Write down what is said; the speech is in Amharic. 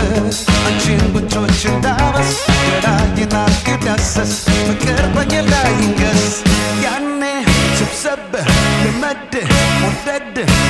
አንቺን ጉንጮችን ዳበስ ገላዬን አልዳሰስ ፍቅር በእኔ ላይ ይንገስ ያኔ ስብሰብ ልመድ ወደድ